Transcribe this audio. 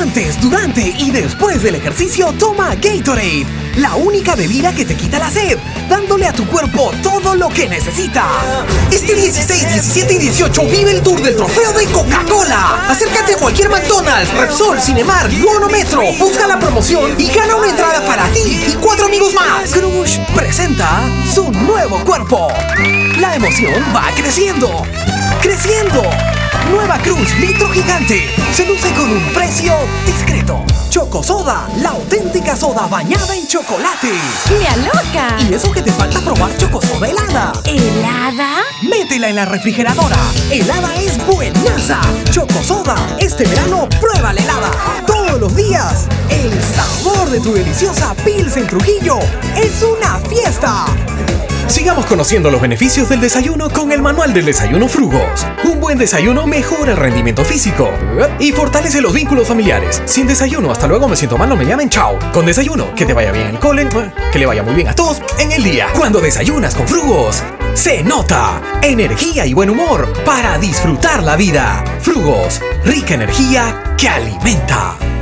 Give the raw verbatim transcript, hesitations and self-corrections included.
Antes, durante y después del ejercicio, toma Gatorade, la única bebida que te quita la sed, dándole a tu cuerpo todo lo que necesita. Este dieciséis, diecisiete y dieciocho vive el tour del trofeo de Coca-Cola. Acércate a cualquier McDonald's, Repsol, Cinemark, Luono Metro, busca la promoción y gana una entrada para ti y cuatro amigos más. Crush presenta su nuevo cuerpo. La emoción va creciendo, creciendo. Nueva Crush litro gigante. Se luce con un precio discreto. Choco Soda, la auténtica soda bañada en chocolate. ¡Me aloca! Y eso que te falta probar Choco Soda helada. ¿Helada? Métela en la refrigeradora. Helada es buenaza. Choco Soda, este verano prueba la helada. Todos los días. El sabor de tu deliciosa Pilsen Trujillo es una fiesta. Sigamos conociendo los beneficios del desayuno con el manual del desayuno Frugos. Un buen desayuno mejora el rendimiento físico y fortalece los vínculos familiares. Sin desayuno, hasta luego, me siento mal, no me llamen, chao. Con desayuno, que te vaya bien en el cole, que le vaya muy bien a todos en el día. Cuando desayunas con Frugos, se nota energía y buen humor para disfrutar la vida. Frugos, rica energía que alimenta.